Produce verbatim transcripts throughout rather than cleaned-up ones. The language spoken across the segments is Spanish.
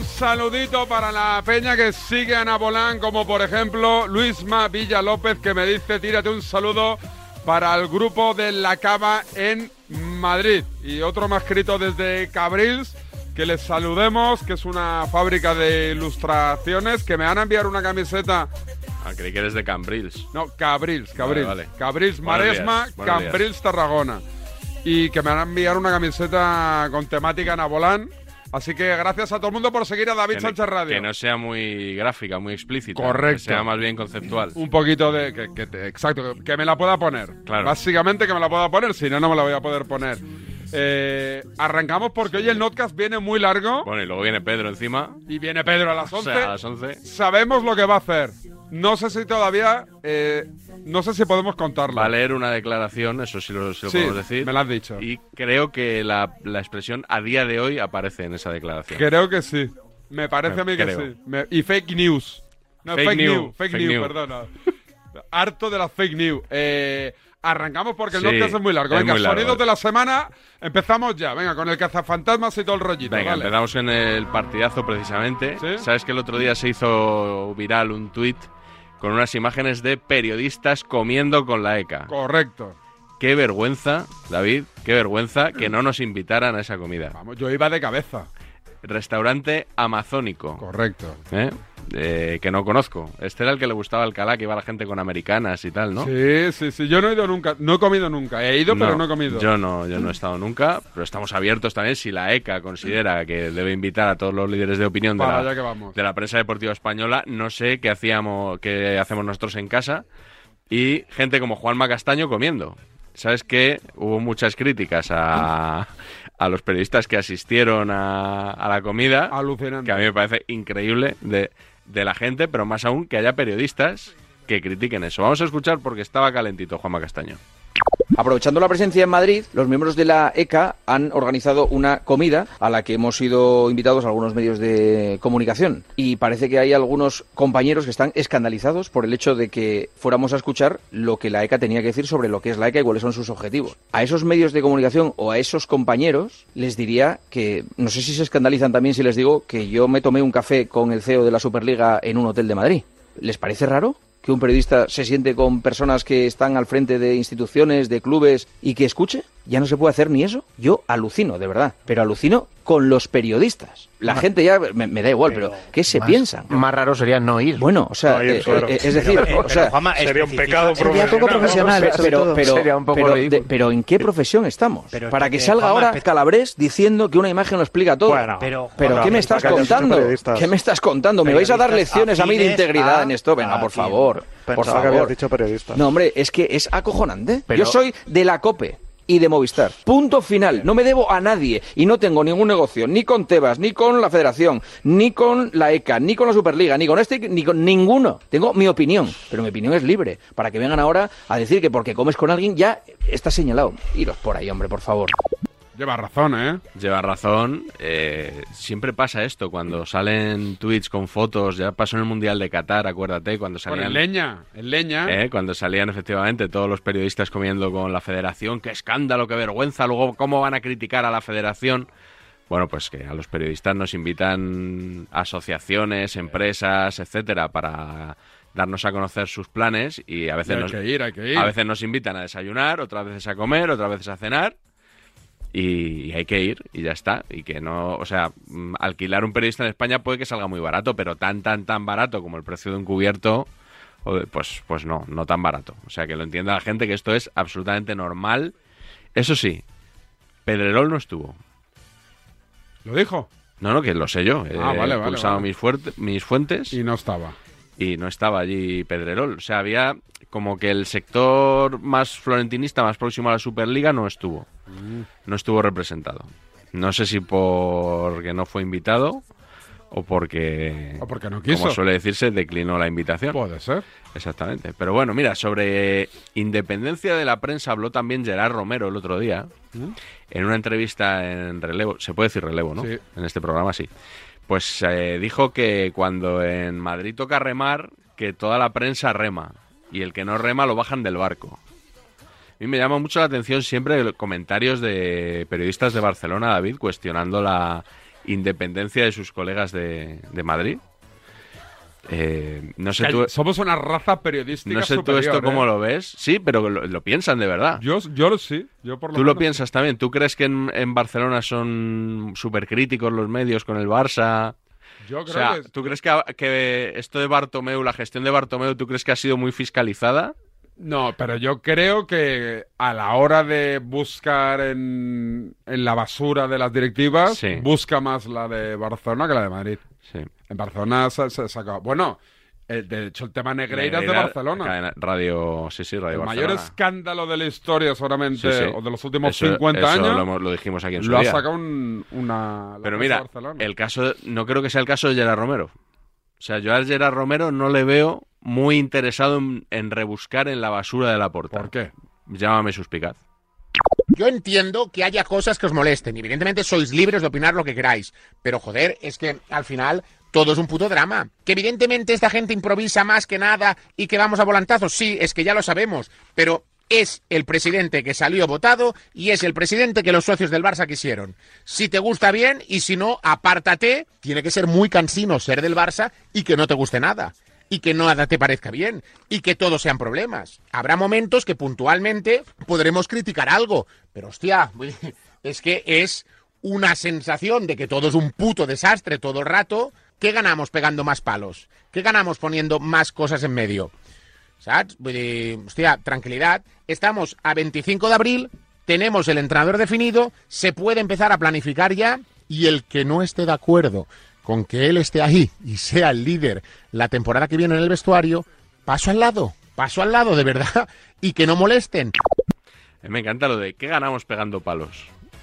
saludito para la peña que sigue a Nabolán, como por ejemplo Luisma Villa López, que me dice, tírate un saludo para el grupo de La Cava en Madrid. Y otro me ha escrito desde Cabrils, que les saludemos, que es una fábrica de ilustraciones, que me van a enviar una camiseta. Ah, creí que eres de Cambrils. No, Cabrils, Cabrils. Vale, vale. Cabrils, Maresma, Cambrils, Tarragona. Y que me van a enviar una camiseta con temática Nabolán. Así que gracias a todo el mundo por seguir a David Que, Sánchez Radio. que no sea muy gráfica, muy explícita. Correcto. Que sea más bien conceptual. Un poquito de... Que, que te- exacto, que, que me la pueda poner. Claro. Básicamente que me la pueda poner, si no, no me la voy a poder poner. Eh, arrancamos porque hoy el podcast viene muy largo. Bueno, y luego viene Pedro encima. Y viene Pedro a las O once. sea, a las once. Sabemos lo que va a hacer. No sé si todavía... eh, no sé si podemos contarlo. Va a leer una declaración, eso sí lo, sí lo Sí, podemos decir. me lo has dicho. Y creo que la, la expresión a día de hoy aparece en esa declaración. Creo que sí. Me parece Me- a mí que creo. sí. Me- y fake news. No, Fake fake, news, news. Fake, fake news, news. perdona. Harto de las fake news. Eh, arrancamos porque el Sí, podcast es muy largo. es Venga, muy largo. sonidos de la semana. Empezamos ya. Venga, con el cazafantasmas y todo el rollito. Venga, vale. empezamos en el partidazo precisamente. ¿Sí? ¿Sabes que el otro día se hizo viral un tuit con unas imágenes de periodistas comiendo con la ECA? Correcto. Qué vergüenza, David, qué vergüenza que no nos invitaran a esa comida. Vamos, yo iba de cabeza. Restaurante amazónico, Correcto. ¿eh? Eh, que no conozco. Este era el que le gustaba Alcalá, que iba la gente con americanas y tal, ¿no? Sí, sí, sí. Yo no he ido nunca. No he comido nunca. He ido, pero no he comido. Yo no, yo no he estado nunca, pero estamos abiertos también si la ECA considera que debe invitar a todos los líderes de opinión de, Para la, allá que vamos. de la prensa deportiva española. No sé qué hacíamos, qué hacemos nosotros en casa y gente como Juanma Castaño comiendo. ¿Sabes qué? Hubo muchas críticas a, a los periodistas que asistieron a, a la comida, Alucinante. que a mí me parece increíble de, de la gente, pero más aún que haya periodistas que critiquen eso. Vamos a escuchar porque estaba calentito Juanma Castaño. Aprovechando la presencia en Madrid, los miembros de la ECA han organizado una comida a la que hemos sido invitados algunos medios de comunicación. Y parece que hay algunos compañeros que están escandalizados por el hecho de que fuéramos a escuchar lo que la ECA tenía que decir sobre lo que es la ECA y cuáles son sus objetivos. A esos medios de comunicación o a esos compañeros les diría que, no sé si se escandalizan también si les digo que yo me tomé un café con el C E O de la Superliga en un hotel de Madrid. ¿Les parece raro que un periodista se siente con personas que están al frente de instituciones, de clubes y que escuche? ¿Ya no se puede hacer ni eso? Yo alucino, de verdad, pero alucino con los periodistas. La Ma- gente ya me, me da igual, pero, ¿qué se más- piensan? Más raro sería no ir. Bueno, o sea, No ir, eh, claro. eh, es decir, Pero, o sea, Juanma, sería un especifica- pecado Sería poco profesional. profesional, sobre pero, todo. pero, Sería un poco pero, ridículo. de- pero ¿en qué profesión estamos? Pero Para es que que, salga Juanma, ahora espe- Calabrés diciendo que una imagen lo explica todo. Bueno, Pero, ¿Pero Juanma, qué me estás que hayas sido contando? periodistas. ¿Qué me estás contando? ¿Me vais a dar Periodistas lecciones a mí de afines integridad a- en esto? Venga, a por quién. favor. Por Pensaba que habías favor. dicho periodistas. No, hombre, es que es acojonante. Pero- Yo soy de la COPE y de Movistar. Punto final. No me debo a nadie y no tengo ningún negocio, ni con Tebas, ni con la Federación, ni con la ECA, ni con la Superliga, ni con este, ni con ninguno. Tengo mi opinión, pero mi opinión es libre. Para que vengan ahora a decir que porque comes con alguien ya está señalado. Iros por ahí, hombre, por favor. Lleva razón, ¿eh? Lleva razón. Eh, siempre pasa esto cuando salen tweets con fotos. Ya pasó en el Mundial de Qatar, acuérdate, cuando Con salían. el leña. El leña. Eh, cuando salían efectivamente todos los periodistas comiendo con la federación. ¡Qué escándalo, qué vergüenza! Luego, ¿cómo van a criticar a la federación? Bueno, pues que a los periodistas nos invitan asociaciones, empresas, etcétera, para darnos a conocer sus planes y a Y veces, hay nos, que ir, hay que ir. a veces nos invitan a desayunar, otras veces a comer, otras veces a cenar. Y hay que ir y ya está. Y que no, o sea, mm, alquilar un periodista en España puede que salga muy barato, pero tan, tan, tan barato como el precio de un cubierto, o de- pues, pues no, no tan barato. O sea, que lo entienda la gente que esto es absolutamente normal. Eso sí, Pedrerol no estuvo. ¿Lo dijo? No, no, que lo sé yo. He Ah, vale, vale, pulsado vale. Mis, fuerte- mis fuentes Y no estaba. y no estaba allí Pedrerol. O sea, había como que el sector más florentinista, más próximo a la Superliga, no estuvo. No estuvo representado. No sé si porque no fue invitado o porque, O porque no quiso. como suele decirse, declinó la invitación. Puede ser. Exactamente. Pero bueno, mira, sobre independencia de la prensa habló también Gerard Romero el otro día, ¿Mm? en una entrevista en Relevo. Se puede decir Relevo, ¿no? Sí. En este programa sí. Pues eh, dijo que cuando en Madrid toca remar, que toda la prensa rema y el que no rema lo bajan del barco. A mí me llama mucho la atención siempre los comentarios de periodistas de Barcelona, David, cuestionando la independencia de sus colegas de, de Madrid. Eh, no sé tú, somos una raza periodística no sé superior, tú esto ¿eh? cómo lo ves. Sí, pero lo, lo piensan de verdad. Yo, yo lo sí. Yo por lo tú menos lo piensas también. ¿Tú crees que en, en Barcelona son súper críticos los medios con el Barça? Yo creo o sea, que... ¿tú crees que, que esto de Bartomeu, la gestión de Bartomeu, tú crees que ha sido muy fiscalizada? No, pero yo creo que a la hora de buscar en, en la basura de las directivas, Sí. busca más la de Barcelona que la de Madrid. Sí. En Barcelona se, se saca... Bueno, eh, de hecho el tema Negreira es de Barcelona. Cadena- Radio, sí, sí, Radio El Barcelona. mayor escándalo de la historia seguramente, Sí, sí. o de los últimos Eso- cincuenta eso años, Lo, hemos- lo dijimos aquí en su lo ha día. sacado un- una... la Pero prensa mira, de Barcelona. el caso, no creo que sea el caso de Gerard Romero. O sea, yo a Gerard Romero no le veo muy interesado en, en rebuscar en la basura de la porta. ¿Por qué? Llámame suspicaz. Yo entiendo que haya cosas que os molesten. Y evidentemente sois libres de opinar lo que queráis. Pero joder, es que al final todo es un puto drama. Que evidentemente esta gente improvisa más que nada y que vamos a volantazos. Sí, es que ya lo sabemos. Pero es el presidente que salió votado y es el presidente que los socios del Barça quisieron. Si te gusta bien y si no, apártate. Tiene que ser muy cansino ser del Barça y que no te guste nada. Y que nada te parezca bien, y que todos sean problemas. Habrá momentos que puntualmente podremos criticar algo, pero hostia, es que es una sensación de que todo es un puto desastre todo el rato. ¿Qué ganamos pegando más palos? ¿Qué ganamos poniendo más cosas en medio? ¿Sabes? Hostia, tranquilidad. Estamos a veinticinco de abril, tenemos el entrenador definido, se puede empezar a planificar ya, y el que no esté de acuerdo con que él esté ahí y sea el líder la temporada que viene en el vestuario, paso al lado, paso al lado, de verdad, y que no molesten. Eh, Me encanta lo de ¿qué ganamos pegando palos?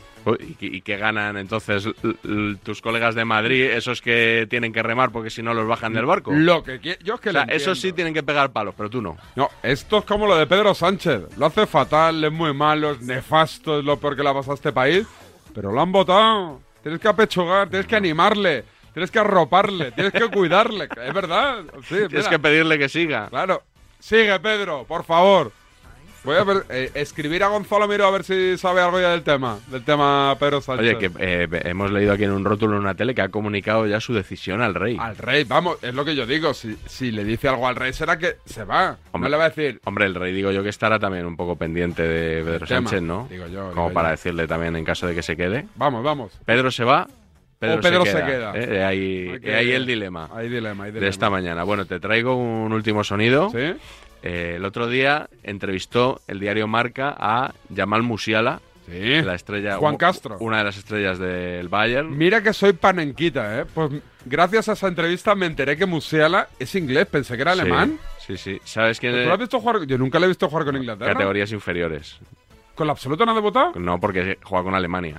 ¿Y qué, y qué ganan entonces l- l- tus colegas de Madrid, esos que tienen que remar porque si no los bajan del barco? Lo que qui- yo es que O sea, lo esos sí entiendo. tienen que pegar palos, pero tú no. No, esto es como lo de Pedro Sánchez. Lo hace fatal, es muy malo, es nefasto, es lo peor que le ha pasado a este país. Pero lo han votado. Tienes que apechugar, tienes que animarle, tienes que arroparle, tienes que cuidarle. Es verdad. Sí, Tienes mira. que pedirle que siga. Claro. Sigue, Pedro, por favor. Voy a ver, eh, escribir a Gonzalo Miró a ver si sabe algo ya del tema. Del tema Pedro Sánchez. Oye, que eh, hemos leído aquí en un rótulo en una tele que ha comunicado ya su decisión al rey. Al rey, vamos, es lo que yo digo. Si, si le dice algo al rey, será que se va. Hombre. No le va a decir. Hombre, el rey digo yo que estará también un poco pendiente de Pedro tema, Sánchez, ¿no? digo yo, Como digo para yo. decirle también en caso de que se quede. Vamos, vamos. Pedro se va, Pedro, O Pedro se se queda. queda. ¿eh? Ahí, Hay que- ahí el dilema Hay dilema, hay dilema. de esta mañana. Bueno, te traigo un último sonido. ¿Sí? Eh, el otro día entrevistó el diario Marca a Jamal Musiala, Sí. la estrella, Juan u- Castro. una de las estrellas del Bayern. Mira que soy panenquita, ¿eh? Pues gracias a esa entrevista me enteré que Musiala es inglés. Pensé que era Sí, alemán. Sí, sí. ¿Sabes quién ¿Tú es? lo has visto jugar? Yo nunca le he visto jugar con Inglaterra. Categorías inferiores. ¿Con la absoluta no ha debutado? No, porque juega con Alemania.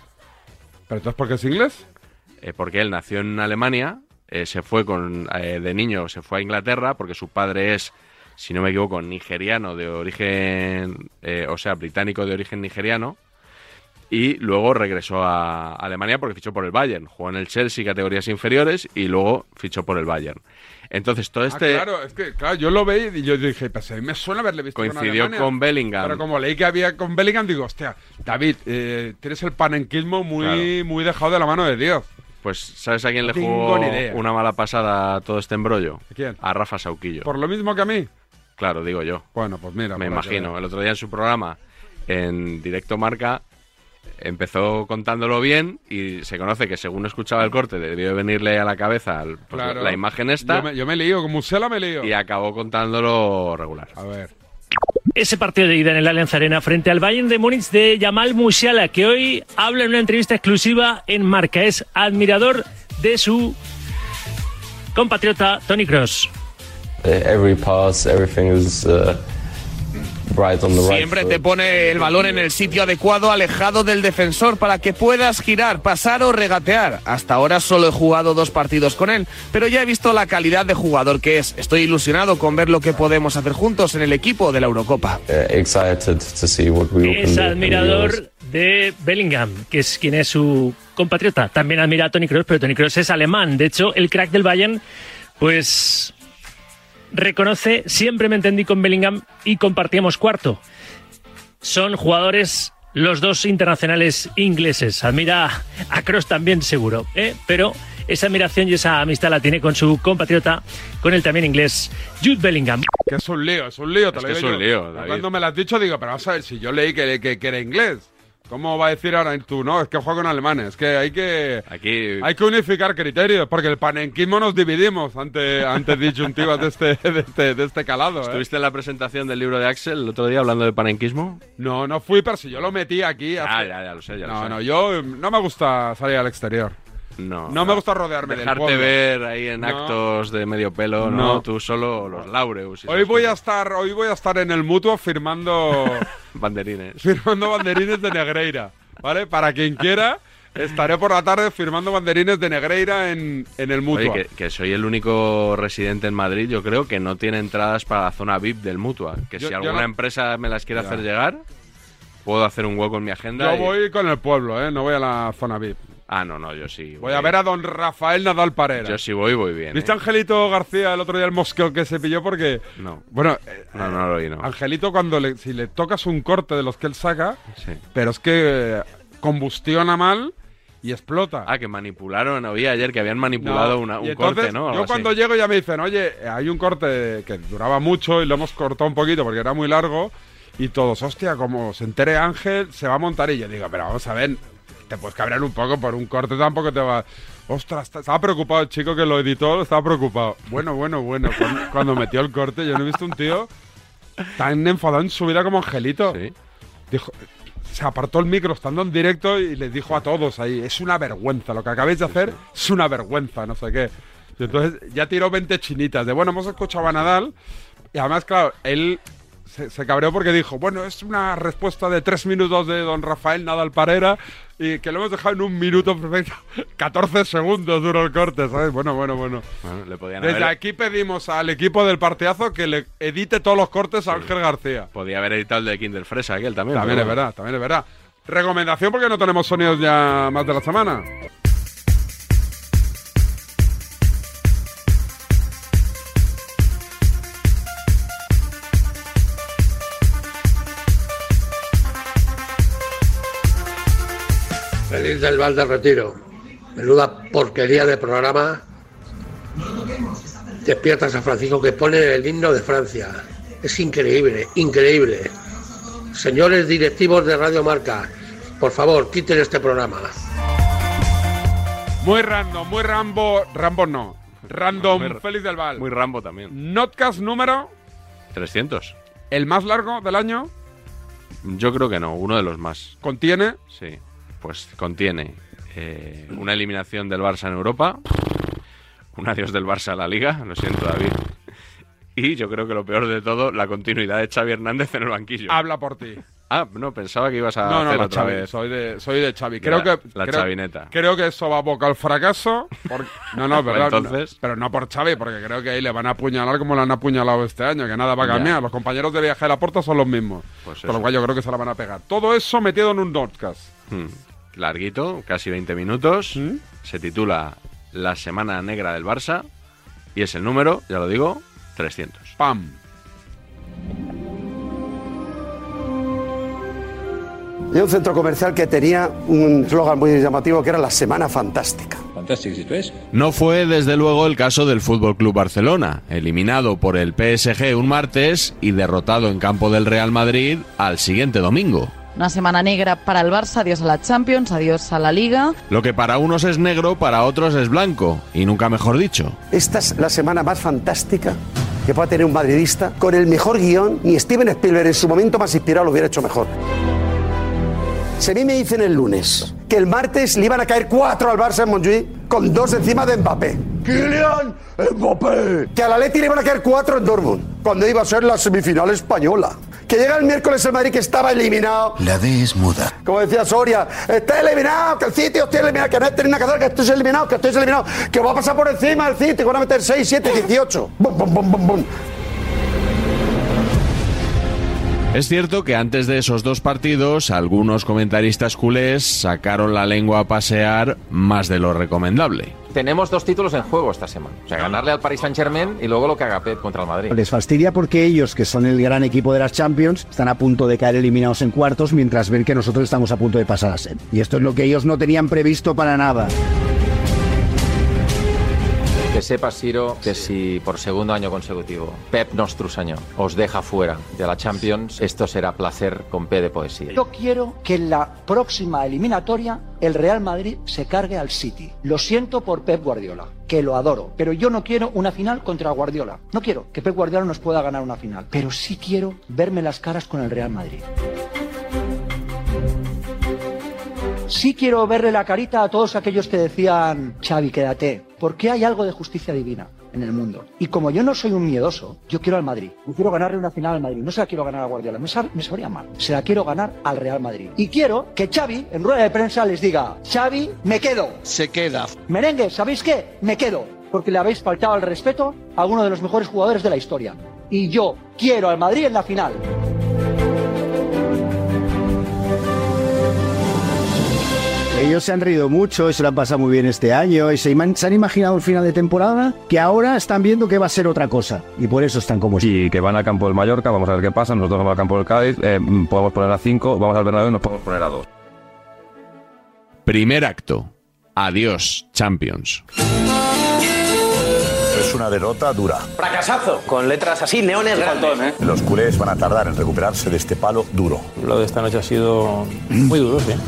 ¿Pero entonces por qué es inglés? Eh, porque él nació en Alemania, eh, se fue con eh, de niño, se fue a Inglaterra porque su padre es, si no me equivoco, nigeriano de origen, eh, o sea, británico de origen nigeriano, y luego regresó a Alemania porque fichó por el Bayern, jugó en el Chelsea categorías inferiores y luego fichó por el Bayern. Entonces todo este Ah, claro, es que claro, yo lo veí y yo dije, pues a mí me suena haberle visto coincidió con, con, Alemania. Bellingham. Pero como leí que había con Bellingham, digo, hostia, David, eh, tienes el panenquismo muy, Claro. muy dejado de la mano de Dios. Pues ¿sabes a quién No le tengo jugó ni idea. una mala pasada a todo este embrollo? ¿A quién? A Rafa Sauquillo. ¿Por lo mismo que a mí? Claro, digo yo. Bueno, pues mira. Me por aquí. imagino. El otro día en su programa, en Directo Marca, empezó contándolo bien y se conoce que según escuchaba el corte debió de venirle a la cabeza el- pues, Claro. la imagen esta Yo me, yo me lío, con Musiala me lío. y acabó contándolo regular. A ver. Ese partido de ida en el Allianz Arena frente al Bayern de Múnich de Jamal Musiala, que hoy habla en una entrevista exclusiva en Marca. Es admirador de su compatriota Toni Kroos. Uh, every pass, everything is uh, right on the right Siempre foot. te pone el balón en el sitio adecuado, alejado del defensor, para que puedas girar, pasar o regatear. Hasta ahora solo he jugado dos partidos con él, pero ya he visto la calidad de jugador que es. Estoy ilusionado con ver lo que podemos hacer juntos en el equipo de la Eurocopa. Uh, excited to see what we can Es do in the Euros. admirador de Bellingham, que es quien es su compatriota. También admira a Toni Kroos, pero Toni Kroos es alemán. De hecho, el crack del Bayern, pues reconoce, siempre me entendí con Bellingham y compartíamos cuarto. Son jugadores los dos internacionales ingleses. Admira a Kroos también, seguro, ¿eh? Pero esa admiración y esa amistad la tiene con su compatriota, con el también inglés Jude Bellingham. Que es un lío, es un lío, te Es lo que digo es un yo. lío, David. Cuando me lo has dicho, digo, pero vamos a ver, si yo leí que, que, que era inglés, ¿cómo va a decir ahora tú? No, es que juega con alemanes, es que hay que... Aquí Hay que unificar criterios, porque el panenquismo nos dividimos ante, ante disyuntivas de este, de este, de este calado. ¿eh? ¿Estuviste en la presentación del libro de Axel el otro día hablando de panenquismo? No, no fui, pero si yo lo metí aquí... Ah, hace- ya, ya lo sé, ya lo No, sé. no, yo no me gusta salir al exterior. No, No me gusta rodearme del Dejarte pueblo. ver ahí en No. actos de medio pelo, no, No. tú solo los laureus. y Hoy esas voy a cosas. estar, hoy voy a estar en el Mutuo firmando, Banderines. firmando banderines de Negreira, ¿vale? Para quien quiera, estaré por la tarde firmando banderines de Negreira en, en el Mutua. Oye, que, que soy el único residente en Madrid, yo creo, que no tiene entradas para la zona V I P del Mutua. Que Yo- si yo alguna no- empresa me las quiere Ya. hacer llegar, puedo hacer un hueco en mi agenda. Yo y- voy con el pueblo, ¿eh? No voy a la zona V I P. Ah, no, no, yo sí. Voy a ver a don Rafael Nadal Parera. Yo sí voy, voy bien. ¿Viste ¿eh? a Angelito García el otro día el mosqueo que se pilló? Porque, No. bueno, eh, No, no lo oí, no. Angelito cuando le, si le tocas un corte de los que él saca, Sí. pero es que eh, combustiona mal y explota. Ah, que manipularon, oí ayer que habían manipulado No, una- y un entonces, corte, ¿no? Algo Yo así. cuando llego ya me dicen, oye, hay un corte que duraba mucho y lo hemos cortado un poquito porque era muy largo y todos, hostia, como se entere Ángel, se va a montar y yo digo, pero vamos a ver, te puedes cabrear un poco por un corte, tampoco te va... Ostras, estaba preocupado el chico que lo editó, estaba preocupado. Bueno, bueno, bueno, cuando, cuando metió el corte yo no he visto un tío tan enfadado en su vida como Angelito. Sí. Dijo, se apartó el micro estando en directo y les dijo a todos ahí, es una vergüenza, lo que acabáis de hacer es una vergüenza, no sé qué. Y entonces ya tiró veinte chinitas de, bueno, hemos escuchado a Nadal y además, claro, él se, se cabreó porque dijo, bueno, es una respuesta de tres minutos de don Rafael Nadal Parera y que lo hemos dejado en un minuto perfecto. catorce segundos duró el corte, ¿sabes? Bueno, bueno, bueno. Bueno, le podían Desde haber, aquí pedimos al equipo del partidazo que le edite todos los cortes a Ángel García. podía haber editado el de Kinder Fresa, aquel también. También es pero bueno. verdad, también es verdad. Recomendación porque no tenemos sonidos ya más de la semana. Feliz del Val del Retiro. Menuda porquería de programa. Despierta San Francisco que pone el himno de Francia. Es increíble, increíble. Señores directivos de Radio Marca, por favor, quiten este programa. Muy random, muy Rambo. Rambo no. Random, Muy- Félix del Val. Muy Rambo también. Notcast número, trescientos. el más largo del año, Yo creo que no, uno de los más. contiene. Sí, pues contiene eh, una eliminación del Barça en Europa, un adiós del Barça a la Liga, lo siento David, y yo creo que lo peor de todo, la continuidad de Xavi Hernández en el banquillo. Habla por ti. Ah, no, pensaba que ibas a No, no, hacer la otra Xavi, vez. soy de, soy de Xavi. Creo La- que. la creo, chavineta. Creo que eso va a abocar al fracaso. por- no, no, es Pues verdad. entonces- no, pero no por Xavi, porque creo que ahí le van a apuñalar como le han apuñalado este año, que nada va a Ya. cambiar. Los compañeros de viaje de la Porta son los mismos. Pues Con lo eso. cual yo creo que se la van a pegar. Todo eso metido en un podcast. Hmm, Larguito, casi veinte minutos. ¿Mm? Se titula La Semana Negra del Barça y es el número, ya lo digo, trescientos. ¡Pam! Y un centro comercial que tenía un eslogan muy llamativo que era la Semana Fantástica. No fue desde luego el caso del F C Barcelona, eliminado por el P S G un martes y derrotado en campo del Real Madrid al siguiente domingo. Una semana negra para el Barça, adiós a la Champions, adiós a la Liga. Lo que para unos es negro, para otros es blanco, y nunca mejor dicho. Esta es la semana más fantástica que pueda tener un madridista. Con el mejor guión, ni Steven Spielberg en su momento más inspirado lo hubiera hecho mejor. Si a mí me dicen el lunes que el martes le iban a caer cuatro al Barça en Montjuïc con dos encima de Mbappé. ¡Kylian Mbappé! Que al Atleti le iban a caer cuatro en Dortmund, cuando iba a ser la semifinal española. Que llega el miércoles el Madrid que estaba eliminado. La D es muda. Como decía Soria, está eliminado, que el City está eliminado, que no tiene nada que hacer, que estoy eliminado, que estoy eliminado, que va a pasar por encima del City, que van a meter seis, siete, dieciocho. Bum, bum, bum, bum, bum. Es cierto que antes de esos dos partidos, algunos comentaristas culés sacaron la lengua a pasear más de lo recomendable. tenemos dos títulos en juego esta semana. O sea, ganarle al Paris Saint-Germain y luego lo que haga Pep contra el Madrid. Les fastidia porque ellos, que son el gran equipo de las Champions, están a punto de caer eliminados en cuartos, mientras ven que nosotros estamos a punto de pasar a semi. Y esto es lo que ellos no tenían previsto para nada. Que sepas, Siro, que si por segundo año consecutivo Pep Nostrusaño os deja fuera de la Champions, esto será placer con P de poesía. Yo quiero que en la próxima eliminatoria el Real Madrid se cargue al City. Lo siento por Pep Guardiola, que lo adoro, pero yo no quiero una final contra Guardiola. No quiero que Pep Guardiola nos pueda ganar una final, pero sí quiero verme las caras con el Real Madrid. Sí quiero verle la carita a todos aquellos que decían, Xavi, quédate, porque hay algo de justicia divina en el mundo. Y como yo no soy un miedoso, yo quiero al Madrid. Yo quiero ganarle una final al Madrid. No se la quiero ganar a Guardiola, me, sab- me sabría mal. Se la quiero ganar al Real Madrid. Y quiero que Xavi, en rueda de prensa, les diga, Xavi, me quedo. Se queda. Merengue, ¿sabéis qué? Me quedo. Porque le habéis faltado al respeto a uno de los mejores jugadores de la historia. Y yo quiero al Madrid en la final. Ellos se han reído mucho y se lo han pasado muy bien este año y se, iman- se han imaginado el final de temporada que ahora están viendo que va a ser otra cosa y por eso están como están. Y que van al campo del Mallorca, vamos a ver qué pasa, nosotros vamos al campo del Cádiz, eh, podemos poner a cinco, vamos al Bernabéu y nos podemos poner a dos. Primer acto. Adiós, Champions. Es una derrota dura. Fracasazo, con letras así, neones grandes. ¿eh? Los culés van a tardar en recuperarse de este palo duro. Lo de esta noche ha sido muy duro, sí.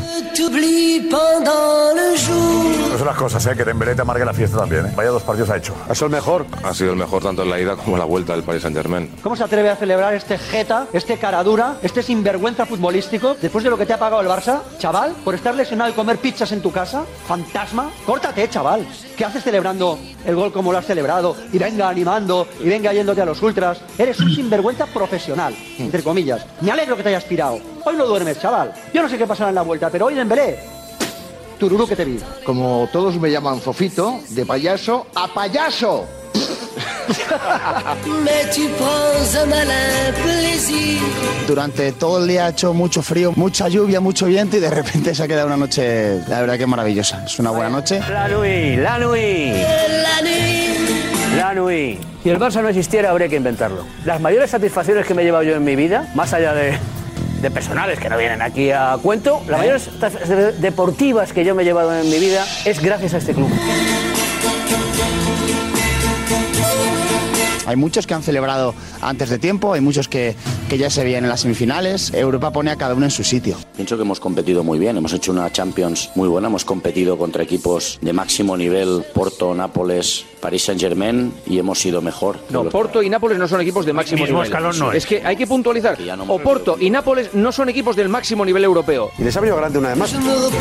No son las cosas, ¿eh? Que Dembélé te amargue la fiesta también, ¿eh? Vaya dos partidos ha hecho. Ha sido el mejor. Ha sido el mejor tanto en la ida como en la vuelta del Paris Saint-Germain. ¿Cómo se atreve a celebrar este jeta, este caradura, este sinvergüenza futbolístico después de lo que te ha pagado el Barça? Chaval, por estar lesionado y comer pizzas en tu casa, fantasma, córtate, chaval. ¿Qué haces celebrando el gol como lo has celebrado? Y venga animando, y venga yéndote a los ultras. Eres un sinvergüenza profesional, entre comillas. Me alegro que te hayas pirado. Hoy no duermes, chaval. Yo no sé qué pasará en la vuelta, pero hoy Dembélé, tururú que te vi. Como todos me llaman Fofito, de payaso a payaso. Durante todo el día ha hecho mucho frío, mucha lluvia, mucho viento y de repente se ha quedado una noche, la verdad que maravillosa. Es una buena noche. La Nui, la Nui. La Nui. Si el Barça no existiera, habría que inventarlo. Las mayores satisfacciones que me he llevado yo en mi vida, más allá de, de personales que no vienen aquí a cuento, las mayores satisfacciones deportivas que yo me he llevado en mi vida es gracias a este club. Hay muchos que han celebrado antes de tiempo, hay muchos que, que ya se veían en las semifinales. Europa pone a cada uno en su sitio. Pienso que hemos competido muy bien, hemos hecho una Champions muy buena, hemos competido contra equipos de máximo nivel, Porto, Nápoles, Paris Saint-Germain, y hemos sido mejor. No, Porto y Nápoles no son equipos de máximo nivel. Escalón no es. Es que hay que puntualizar. Que no o Porto y Nápoles no son equipos del máximo nivel europeo. Y les ha venido grande una vez más.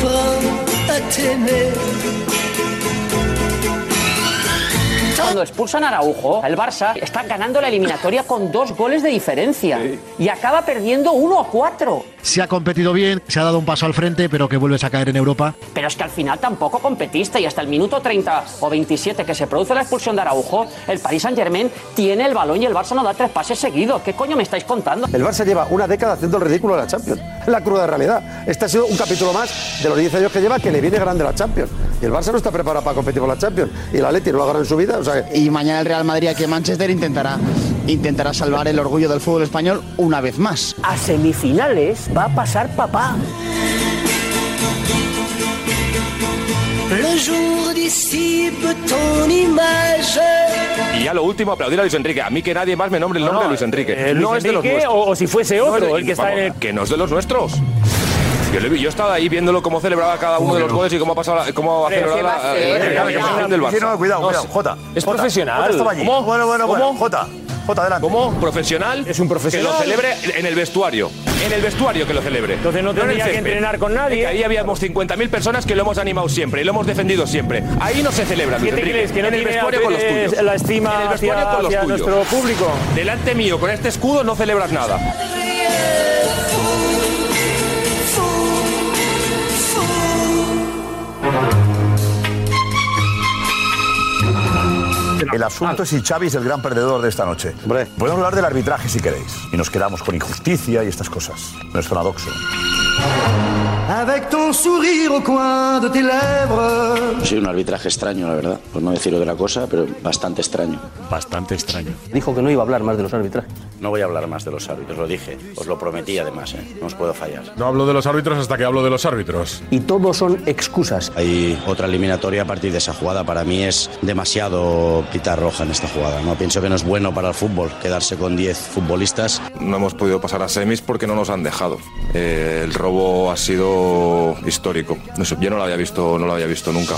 Cuando expulsan a Araujo, el Barça está ganando la eliminatoria con dos goles de diferencia sí. y acaba perdiendo uno a cuatro. Se ha competido bien, se ha dado un paso al frente, pero que vuelves a caer en Europa. Pero es que al final tampoco competiste y hasta el minuto treinta o veintisiete que se produce la expulsión de Araujo, el Paris Saint-Germain tiene el balón y el Barça no da tres pases seguidos. ¿Qué coño me estáis contando? El Barça lleva una década haciendo el ridículo de la Champions. Es la cruda realidad. Este ha sido un capítulo más de los diez años que lleva que le viene grande la Champions. Y el Barça no está preparado para competir por la Champions. Y el Atleti no lo ha ganado en su vida. O sea que... Y mañana el Real Madrid aquí en Manchester intentará, intentará salvar el orgullo del fútbol español una vez más. A semifinales va a pasar papá. Y ya lo último, aplaudir a Luis Enrique. A mí que nadie más me nombre el nombre no, de Luis Enrique. Eh, Luis no es Enrique, de los nuestros. O, o si fuese otro, no el que está en el... Que no es de los nuestros. Yo, le vi, yo estaba ahí viéndolo cómo celebraba cada uno de los goles y cómo ha pasado la, cómo ha celebrado la, la, la, la del Barça. No, cuidado, cuidado, Jota. Es Jota, profesional. Jota estaba allí. ¿Cómo? Bueno, bueno, ¿Cómo? bueno. Jota, Jota, adelante. ¿Cómo? ¿Profesional? Es un profesional. Que lo celebre en el vestuario. En el vestuario que lo celebre. Entonces no tendría que entrenar con nadie. Ahí habíamos cincuenta mil personas que lo hemos animado siempre y lo hemos defendido siempre. Ahí no se celebra, Luis Enrique. ¿Qué te crees? Que no en el vestuario con los tuyos. La estima en el vestuario hacia, con los hacia tuyos. nuestro público. Delante mío, con este escudo, no celebras nada. El asunto es si Xavi es el gran perdedor de esta noche. Hombre, podemos hablar del arbitraje si queréis. Y nos quedamos con injusticia y estas cosas. No es paradoxo. Sí, un arbitraje extraño, la verdad. Por no decir otra cosa, pero bastante extraño. Bastante extraño. Dijo que no iba a hablar más de los arbitrajes. No voy a hablar más de los árbitros, lo dije. Os lo prometí además, ¿eh? No os puedo fallar. No hablo de los árbitros hasta que hablo de los árbitros. Y todos son excusas. Hay otra eliminatoria a partir de esa jugada. Para mí es demasiado pitar roja en esta jugada, ¿no? Pienso que no es bueno para el fútbol quedarse con diez futbolistas. No hemos podido pasar a semis porque no nos han dejado. Eh, el robo ha sido histórico. No sé, yo no lo había visto, no lo había visto nunca.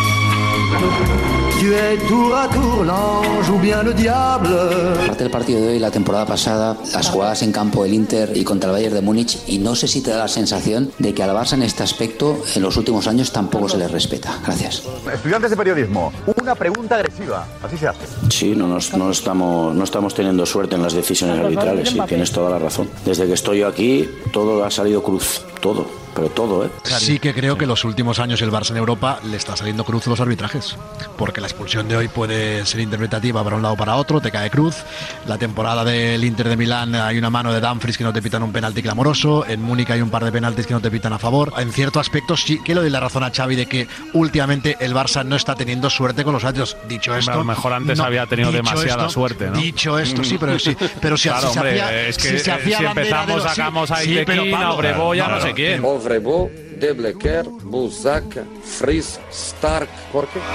Aparte del partido de hoy, la temporada pasada, las jugadas en campo del Inter y contra el Bayern de Múnich, y no sé si te da la sensación de que al Barça en este aspecto en los últimos años tampoco se les respeta. Gracias. Estudiantes de periodismo, una pregunta agresiva, así se hace. Sí, no, nos, no, estamos, no estamos teniendo suerte en las decisiones arbitrales, sí, tienes toda la razón. Desde que estoy yo aquí, todo ha salido cruz, todo. Pero todo, ¿eh? Sí que creo que los últimos años el Barça en Europa le está saliendo cruz los arbitrajes, porque la expulsión de hoy puede ser interpretativa para un lado o para otro, te cae cruz. La temporada del Inter de Milán hay una mano de Dumfries que no te pitan un penalti clamoroso, en Múnich hay un par de penaltis que no te pitan a favor. En cierto aspecto sí que le doy la razón a Xavi de que últimamente el Barça no está teniendo suerte con los árbitros. Dicho esto, a lo mejor antes no, había tenido demasiada esto, suerte, ¿no? Dicho esto, sí, pero sí, pero si, claro, si, hombre, se hacía, es que si, se hacía si empezamos de los, sacamos a sí, Itequín, sí, a Obreboya, no, no sé quién. Ovrebo, Deblecker, Buzak, Fries, Stark, ¿por qué?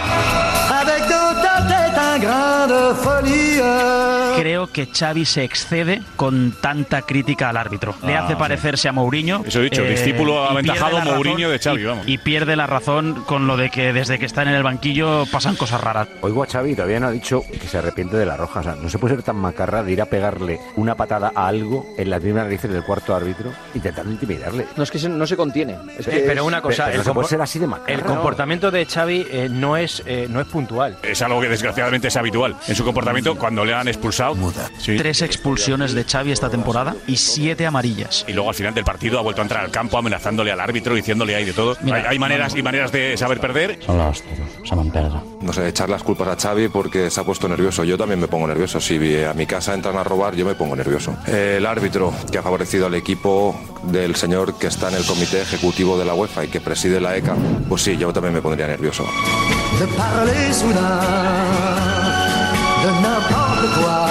Creo que Xavi se excede con tanta crítica al árbitro. Le Ah, hace sí. parecerse a Mourinho. Eso he dicho, discípulo y aventajado pierde la Mourinho razón, de Xavi, y- vamos. Y pierde la razón con lo de que desde que está en el banquillo pasan cosas raras. Oigo a Xavi, todavía no ha dicho que se arrepiente de la roja. O sea, no se puede ser tan macarra de ir a pegarle una patada a algo en las mismas narices del cuarto árbitro intentando intimidarle. No es que se- no se contiene. Es que Eh, pero es- una cosa, Pero el, no se puede compor- ser así de macarra. el comportamiento de Xavi eh, no es eh, no es puntual. Es algo que desgraciadamente es habitual en su comportamiento cuando le han expulsado. Sí. Tres expulsiones de Xavi esta temporada y siete amarillas. Y luego al final del partido ha vuelto a entrar al campo amenazándole al árbitro, diciéndole ahí de todo. Mira, hay, hay maneras y maneras de saber perder. Son los tiros, se me perda. No sé, echar las culpas a Xavi porque se ha puesto nervioso. Yo también me pongo nervioso. Si a mi casa entran a robar, yo me pongo nervioso. Eh, el árbitro que ha favorecido al equipo del señor que está en el comité ejecutivo de la UEFA y que preside la E C A, pues sí, yo también me pondría nervioso. de parler soudain de n'importe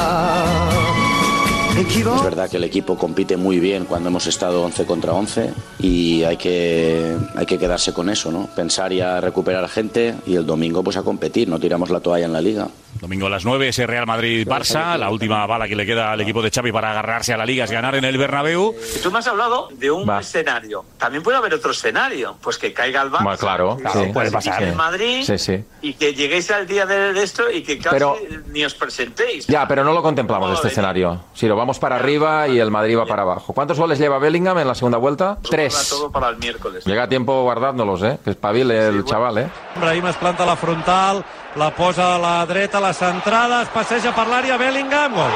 quoi. Es verdad que el equipo compite muy bien cuando hemos estado once contra once y hay que, hay que quedarse con eso, ¿no? Pensar y a recuperar gente y el domingo pues a competir, no tiramos la toalla en la liga. Domingo a las nueve, ese Real Madrid-Barça. La última bala que le queda al equipo de Xavi para agarrarse a la liga es ganar en el Bernabéu. Tú me has hablado de un Va. escenario. También puede haber otro escenario. Pues que caiga el Barça. Bueno, claro, que sí. Puede pasar. en Madrid. Sí, sí. Y que lleguéis al día de, de esto y que casi Pero- ni os presentéis. Ya, pero no lo contemplamos No, este venid. escenario. Si lo vamos para arriba y el Madrid va para abajo. ¿Cuántos goles lleva Bellingham en la segunda vuelta? Para Tres. todo para el miércoles. Llega a tiempo guardándolos, ¿eh? Que espabile el chaval, ¿eh? Brahim es planta a la frontal, la posa a la dreta, la centrada, es passeja per l'àrea, Bellingham, gol.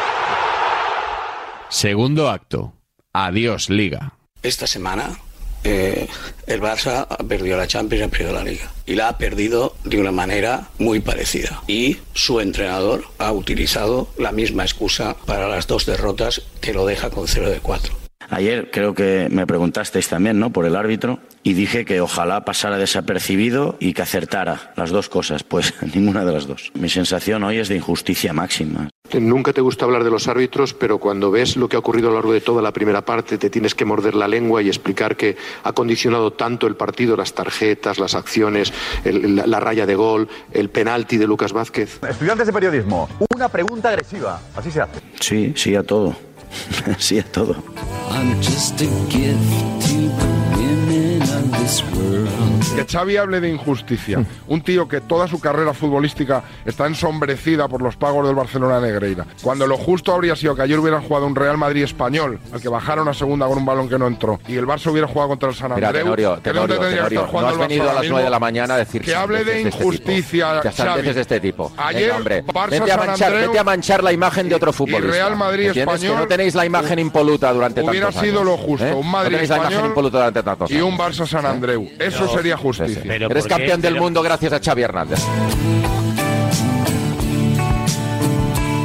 Segundo acto. Adiós, Liga. Esta semana eh, el Barça ha perdido la Champions y ha perdido la Liga. Y la ha perdido de una manera muy parecida. Y su entrenador ha utilizado la misma excusa para las dos derrotas que lo deja con cero de cuatro. Ayer creo que me preguntasteis también, ¿no?, por el árbitro y dije que ojalá pasara desapercibido y que acertara las dos cosas. Pues ninguna de las dos. Mi sensación hoy es de injusticia máxima. Nunca te gusta hablar de los árbitros, pero cuando ves lo que ha ocurrido a lo largo de toda la primera parte, te tienes que morder la lengua y explicar que ha condicionado tanto el partido, las tarjetas, las acciones, el- la, la raya de gol, el penalti de Lucas Vázquez. Estudiantes de periodismo, una pregunta agresiva, así se hace. Sí, sí a todo. Sí a todo. I'm just a gift to the women of this world. Que Xavi hable de injusticia. Un tío que toda su carrera futbolística está ensombrecida por los pagos del Barcelona Negreira. Cuando lo justo habría sido que ayer hubieran jugado un Real Madrid español, al que bajaron a segunda con un balón que no entró, y el Barça hubiera jugado contra el San Mira, Andreu. Tenorio, ¿que dónde Tenorio, tendría que Tenorio, estar no jugando has el Barça venido a ahora las nueve de la mismo? mañana a decir Que hable de injusticia, Que Xavi. de este tipo. Ayer, Venga, hombre, Barça, vete a, San manchar, Andreu vete a manchar la imagen de otro futbolista. Real Madrid ¿Entiendes? español, Que no tenéis la imagen impoluta durante hubiera tantos sido años, lo justo, ¿eh? un Madrid no tenéis la imagen español impoluta durante tantos y años. un Barça San Andreu. Eso No, sería sí, justicia. sí. Eres campeón del mundo gracias a Xavi Hernández. Yo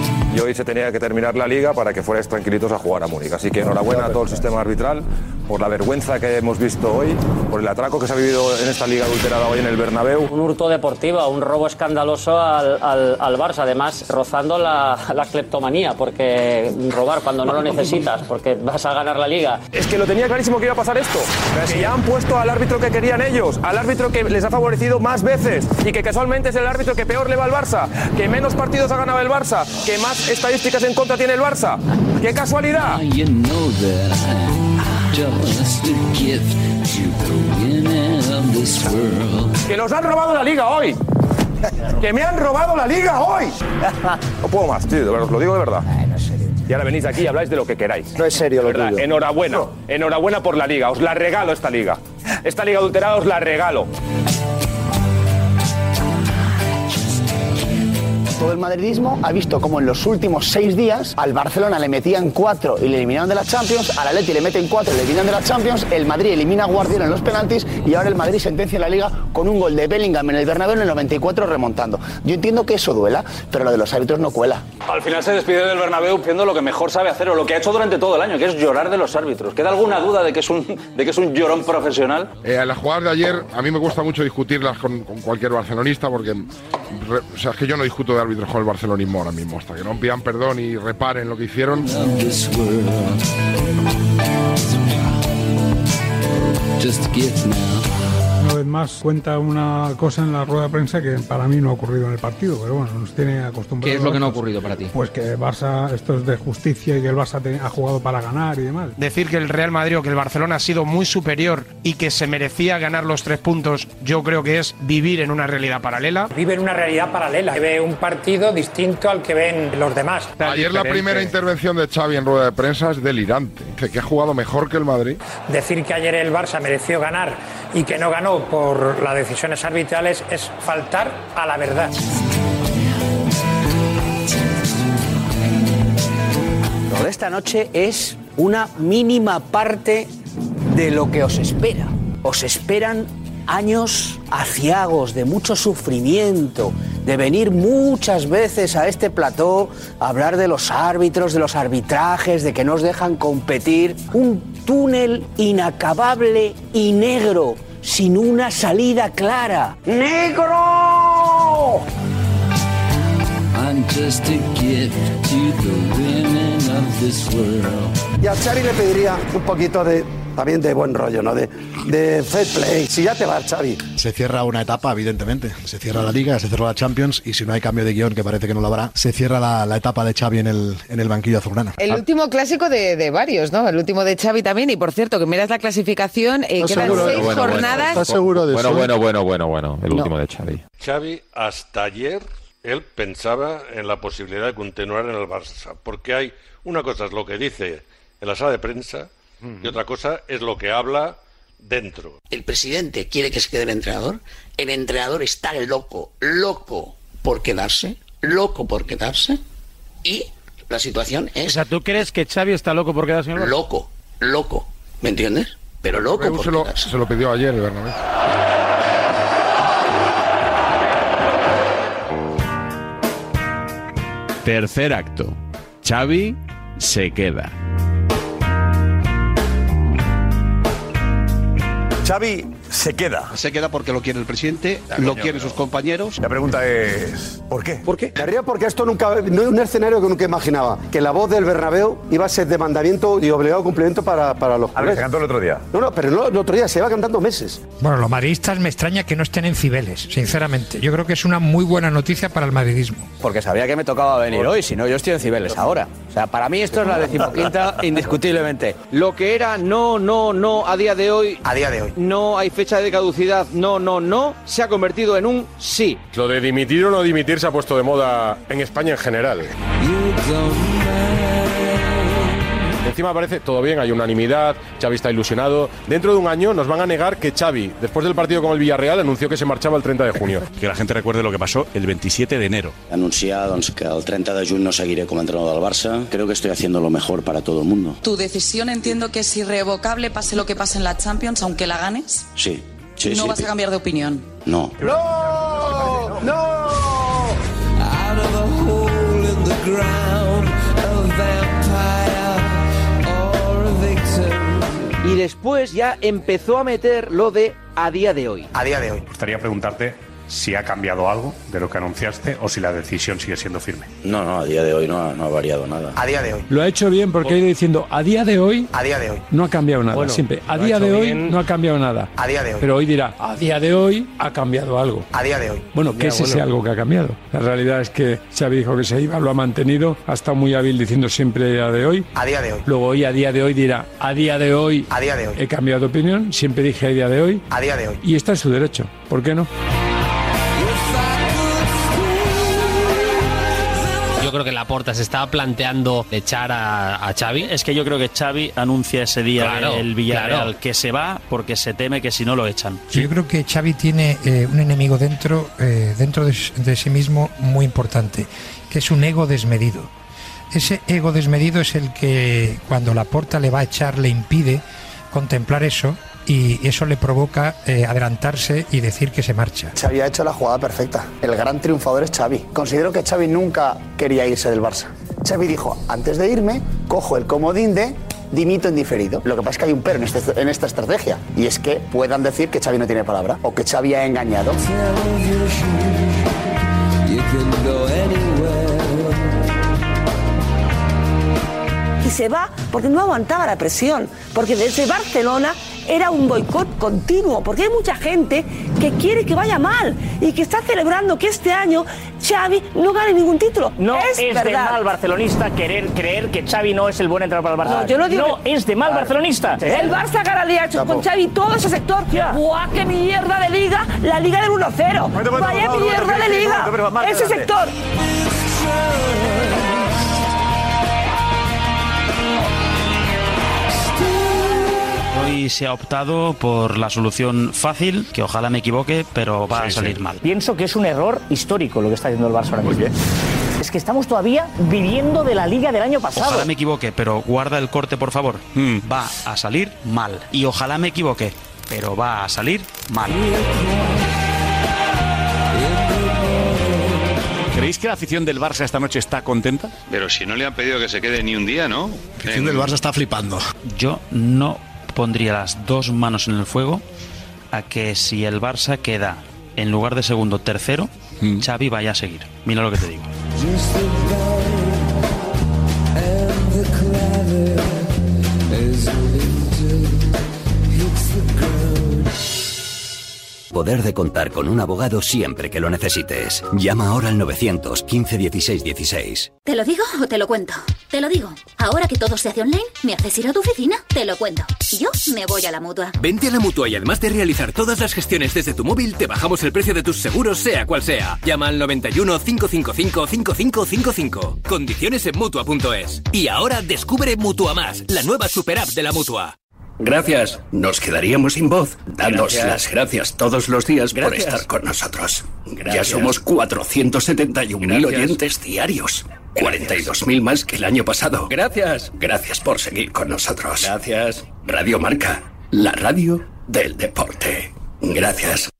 hoy se tenía que terminar la liga para que fuerais tranquilitos a jugar a Múnich. Así que enhorabuena a todo el sistema arbitral por la vergüenza que hemos visto hoy, por el atraco que se ha vivido en esta liga adulterada hoy en el Bernabéu. Un hurto deportivo, un robo escandaloso al, al, al Barça, además rozando la, la cleptomanía, porque robar cuando no lo necesitas, porque vas a ganar la liga. Es que lo tenía clarísimo que iba a pasar esto, que ya han puesto al árbitro que querían ellos, al árbitro que les ha favorecido más veces y que casualmente es el árbitro que peor le va al Barça, que menos partidos ha ganado el Barça, que más estadísticas en contra tiene el Barça. ¡Qué casualidad! ¡Que nos han robado la liga hoy! ¡Que me han robado la liga hoy! No puedo más, tío, os lo digo de verdad. Y ahora venís aquí y habláis de lo que queráis. No es serio lo tuyo. Enhorabuena, no. enhorabuena por la liga, os la regalo esta liga. Esta liga adulterada os la regalo. Todo el madridismo ha visto como en los últimos seis días al Barcelona le metían cuatro y le eliminaron de la Champions, al Atleti le meten cuatro y le eliminan de la Champions, el Madrid elimina a Guardiola en los penaltis y ahora el Madrid sentencia la Liga con un gol de Bellingham en el Bernabéu en el noventa y cuatro remontando. Yo entiendo que eso duela, pero lo de los árbitros no cuela. Al final se despide del Bernabéu haciendo lo que mejor sabe hacer o lo que ha hecho durante todo el año, que es llorar de los árbitros. ¿Queda alguna duda de que es un, de que es un llorón profesional? Eh, las jugadas de ayer, a mí me gusta mucho discutirlas con, con cualquier barcelonista porque re, o sea, es que yo no discuto de árbitros con el barcelonismo ahora mismo, hasta que no pidan perdón y reparen lo que hicieron. Una vez más cuenta una cosa en la rueda de prensa que para mí no ha ocurrido en el partido, pero bueno, nos tiene acostumbrados. ¿Qué es lo que no ha ocurrido para ti? Pues que Barça, esto es de justicia y que el Barça te, ha jugado para ganar y demás. Decir que el Real Madrid o que el Barcelona ha sido muy superior y que se merecía ganar los tres puntos, yo creo que es vivir en una realidad paralela. Vive en una realidad paralela, que ve un partido distinto al que ven los demás. Ayer la primera intervención de Xavi en rueda de prensa es delirante. Dice que ha jugado mejor que el Madrid. Decir que ayer el Barça mereció ganar y que no ganó por las decisiones arbitrales es faltar a la verdad. Lo de esta noche es una mínima parte de lo que os espera. Os esperan años aciagos, de mucho sufrimiento, de venir muchas veces a este plató a hablar de los árbitros, de los arbitrajes, de que no os dejan competir. Un túnel inacabable y negro, sin una salida clara. ¡Negro! Y a Xavi le pediría un poquito de también de buen rollo, ¿no? De, de fair play. Si ya te va, Xavi. Se cierra una etapa, evidentemente. Se cierra la Liga, se cierra la Champions y si no hay cambio de guión, que parece que no lo habrá, se cierra la, la etapa de Xavi en el, en el banquillo azulgrana. El último clásico de, de varios, ¿no? El último de Xavi también. Y por cierto, que miras la clasificación, eh, quedan seguro, seis bueno, jornadas. Bueno, ¿estás seguro de bueno, eso? Bueno, bueno, bueno, bueno. El no. último de Xavi. Xavi, hasta ayer, él pensaba en la posibilidad de continuar en el Barça. Porque hay una cosa es lo que dice en la sala de prensa y otra cosa es lo que habla dentro. El presidente quiere que se quede el entrenador. El entrenador está loco, loco por quedarse, loco por quedarse. Y la situación es... O sea, ¿tú crees que Xavi está loco por quedarse en el Barça? Loco, loco, ¿me entiendes? Pero loco por se lo, quedarse. se lo pidió ayer el Bernabéu. Tercer acto. Xavi se queda. Xavi se queda. Se queda porque lo quiere el presidente, Ya, lo coño, quieren pero- sus compañeros. La pregunta es, ¿por qué? ¿Por qué? Me río porque esto nunca, no es un escenario que nunca imaginaba. Que la voz del Bernabéu iba a ser de mandamiento y obligado cumplimiento para, para los A ver, se cantó el otro día. No, no, pero no el otro día, se va cantando meses. Bueno, los madridistas me extraña que no estén en Cibeles, sinceramente. Yo creo que es una muy buena noticia para el madridismo. Porque sabía que me tocaba venir hoy, si no yo estoy en Cibeles ahora. O sea, para mí esto es la decimoquinta indiscutiblemente. Lo que era no, no, no a día de hoy, A día de hoy. no hay fecha de caducidad, no, no, no, se ha convertido en un sí. Lo de dimitir o no dimitir se ha puesto de moda en España en general. Encima parece todo bien, hay unanimidad, Xavi está ilusionado. Dentro de un año nos van a negar que Xavi, después del partido con el Villarreal, anunció que se marchaba el treinta de junio. Que la gente recuerde lo que pasó el veintisiete de enero. Anunciar doncs, que el treinta de juny no seguiré como entrenador del Barça. Creo que estoy haciendo lo mejor para todo el mundo. Tu decisión entiendo que es irrevocable, pase lo que pase en la Champions, aunque la ganes. Sí, sí, no sí. vas a cambiar de opinión. No. ¡No! ¡No! Out of a hole in the ground, Y después ya empezó a meter lo de a día de hoy. A día de hoy. Me gustaría preguntarte si ha cambiado algo de lo que anunciaste o si la decisión sigue siendo firme. No, no, a día de hoy no ha, no ha variado nada. A día de hoy. Lo ha hecho bien porque ha ido diciendo a día de hoy. A día de hoy. No ha cambiado nada, Bueno, siempre. A lo ha día hecho de hoy bien. no ha cambiado nada. A día de hoy. Pero hoy dirá, a día de hoy ha cambiado algo. A día de hoy. Bueno, ¿qué Ya, es ese bueno. algo que ha cambiado? La realidad es que Xavi dijo que se iba, lo ha mantenido, ha estado muy hábil diciendo siempre a día de hoy. A día de hoy. Luego hoy a día de hoy dirá, a día de hoy, A día de hoy. he cambiado de opinión, siempre dije a día de hoy. A día de hoy. Y está en su derecho, ¿por qué no? Yo creo que Laporta se estaba planteando echar a, a Xavi. Es que yo creo que Xavi anuncia ese día Claro, el Villarreal claro. que se va porque se teme que si no lo echan. Yo creo que Xavi tiene eh, un enemigo dentro, eh, dentro de, de sí mismo muy importante, que es un ego desmedido. Ese ego desmedido es el que cuando Laporta le va a echar le impide contemplar eso y eso le provoca eh, adelantarse y decir que se marcha. Xavi ha hecho la jugada perfecta. El gran triunfador es Xavi. Considero que Xavi nunca quería irse del Barça. Xavi dijo, antes de irme, cojo el comodín de dimito en diferido. Lo que pasa es que hay un pero en, este, en esta estrategia y es que puedan decir que Xavi no tiene palabra o que Xavi ha engañado. Y se va porque no aguantaba la presión, porque desde Barcelona era un boicot continuo, porque hay mucha gente que quiere que vaya mal y que está celebrando que este año Xavi no gane ningún título. No es, es, de verdad. mal barcelonista querer creer que Xavi no es el buen entrenador para el Barça. No, yo no digo No, es de mal Vale. barcelonista. El Barça gana Liga hecho con Xavi todo ese sector. ¡Buah, qué mierda de liga! La liga del uno cero. ¡Vaya mierda de liga! Ese sector. Hoy se ha optado por la solución fácil, que ojalá me equivoque, pero va a salir mal. Pienso que es un error histórico lo que está haciendo el Barça ahora mismo. Es que estamos todavía viviendo de la liga del año pasado. Ojalá me equivoque, pero guarda el corte, por favor. Va a salir mal. Y ojalá me equivoque, pero va a salir mal. ¿Creéis que la afición del Barça esta noche está contenta? Pero si no le han pedido que se quede ni un día, ¿no? La afición del Barça está flipando. Yo no pondría las dos manos en el fuego a que si el Barça queda en lugar de segundo, tercero, Xavi vaya a seguir. Mira lo que te digo. Poder de contar con un abogado siempre que lo necesites. Llama ahora al novecientos quince dieciséis dieciséis. ¿Te lo digo o te lo cuento? Te lo digo. Ahora que todo se hace online, ¿me haces ir a tu oficina? Te lo cuento. Y yo me voy a la Mutua. Vente a la Mutua y además de realizar todas las gestiones desde tu móvil, te bajamos el precio de tus seguros sea cual sea. Llama al noventa y uno, cinco cinco cinco, cinco cinco cinco cinco. Condiciones en Mutua punto es. Y ahora descubre Mutua Más, la nueva super app de la Mutua. Gracias. Nos quedaríamos sin voz. Danos Gracias. las gracias todos los días Gracias. por estar con nosotros. Gracias. Ya somos cuatrocientos setenta y un mil Gracias. oyentes diarios. cuarenta y dos mil más que el año pasado. Gracias. Gracias por seguir con nosotros. Gracias. Radio Marca, la radio del deporte. Gracias.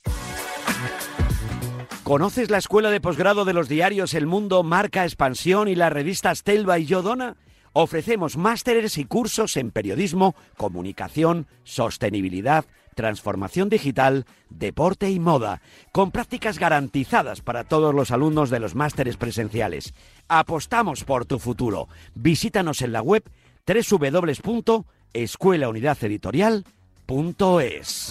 ¿Conoces la escuela de posgrado de los diarios El Mundo, Marca, Expansión y las revistas Telva y Yodona? Ofrecemos másteres y cursos en periodismo, comunicación, sostenibilidad, transformación digital, deporte y moda, con prácticas garantizadas para todos los alumnos de los másteres presenciales. Apostamos por tu futuro. Visítanos en la web doble u doble u doble u punto escuela unidad editorial punto es.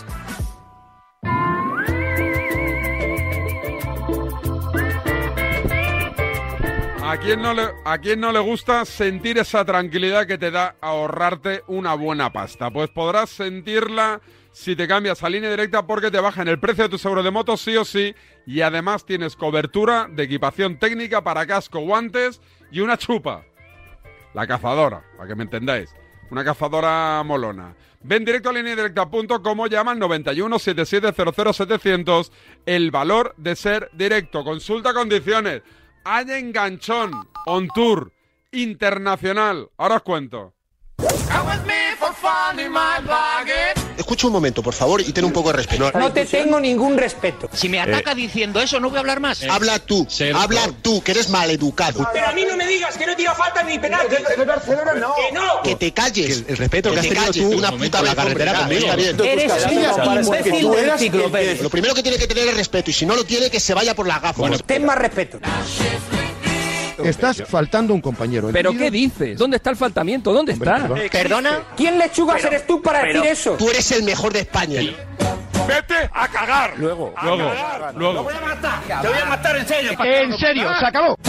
¿A quién, no le, ¿A quién no le gusta sentir esa tranquilidad que te da ahorrarte una buena pasta? Pues podrás sentirla si te cambias a Línea Directa porque te bajan el precio de tu seguro de moto sí o sí y además tienes cobertura de equipación técnica para casco, guantes y una chupa. La cazadora, para que me entendáis. Una cazadora molona. Ven directo a línea directa punto com o llama al noventa y uno, setenta y siete, cero cero, setecientos. El valor de ser directo. Consulta condiciones. Hay enganchón, on tour, internacional. Ahora os cuento. Escucha un momento, por favor, y ten un poco de respeto. No te tengo ningún respeto. Si me ataca eh. diciendo eso, no voy a hablar más. Eh. Habla tú, sí, habla no. tú, que eres maleducado. Pero a mí no me digas que no tira falta ni penalti. De Barcelona no. Que no. Que te calles. Que el respeto que, que has tenido calles, tú una puta la carretera conmigo. Está bien. Eres un imbécil del enciclopedia. Lo primero que tiene que tener es respeto, y si no lo tiene, que se vaya por las gafas. Bueno, ten más respeto. Estás faltando a un compañero. ¿Pero qué dices? ¿Dónde está el faltamiento? ¿Dónde Hombre, está? Perdón. ¿Perdona? ¿Quién lechugas pero, eres tú para pero, decir eso? Tú eres el mejor de España. ¡Vete a cagar! Luego, a luego, cagar. luego. ¡Lo voy a matar! ¡Te voy a matar en serio! ¡En serio! ¡Se acabó!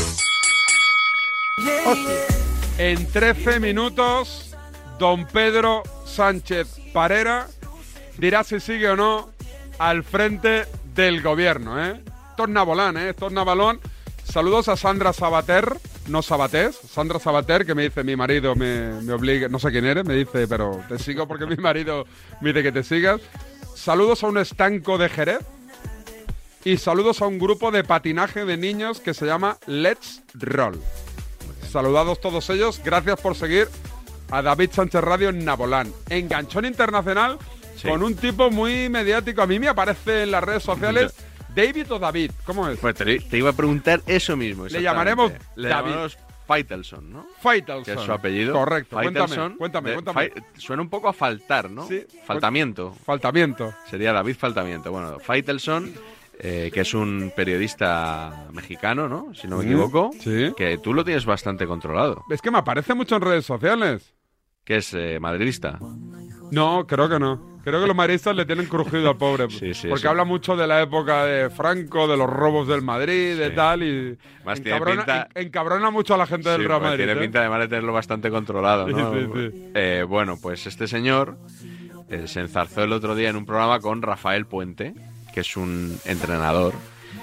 En trece minutos, don Pedro Sánchez Parera dirá si sigue o no al frente del gobierno, ¿eh? Esto es Nabolán, ¿eh? Esto es Nabolán. Saludos a Sandra Sabater, no Sabatés, Sandra Sabater, que me dice, mi marido me, me obliga, no sé quién eres, me dice, pero te sigo porque mi marido me dice que te sigas. Saludos a un estanco de Jerez y saludos a un grupo de patinaje de niños que se llama Let's Roll. Saludados todos ellos, gracias por seguir a David Sánchez Radio en Nabolán. Enganchón internacional sí. con un tipo muy mediático, a mí me aparece en las redes sociales... ¿David o David? ¿Cómo es? Pues te, te iba a preguntar eso mismo. Le llamaremos Le David. llamaremos Faitelson, ¿no? Faitelson. Que es su apellido. Correcto. Faitelson, cuéntame, de, cuéntame. Fa, suena un poco a faltar, ¿no? Sí. Faltamiento. Faltamiento. Sería David Faltamiento. Bueno, Faitelson, eh, que es un periodista mexicano, ¿no? Si no me equivoco. Sí. Que tú lo tienes bastante controlado. Es que me aparece mucho en redes sociales. Que es eh, madridista. No, creo que no. Creo que los madridistas le tienen crujido al pobre. Sí, sí, porque sí. habla mucho de la época de Franco, de los robos del Madrid, de sí. tal, y Más encabrona, pinta... en, encabrona mucho a la gente sí, del Real Madrid. Tiene ¿eh? pinta además de tenerlo bastante controlado, ¿no? Sí, sí, sí. Eh, bueno, pues este señor eh, se enzarzó el otro día en un programa con Rafael Puente, que es un entrenador,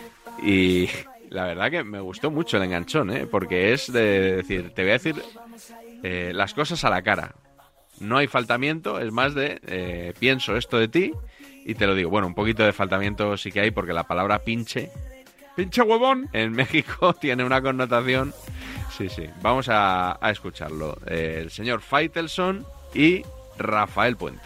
y la verdad que me gustó mucho el enganchón, ¿eh? Porque es de decir, te voy a decir eh, las cosas a la cara. No hay faltamiento, es más de eh, pienso esto de ti y te lo digo. Bueno, un poquito de faltamiento sí que hay porque la palabra pinche... ¿Pinche huevón? En México tiene una connotación... Sí, sí. Vamos a, a escucharlo. Eh, el señor Faitelson y Rafael Puente.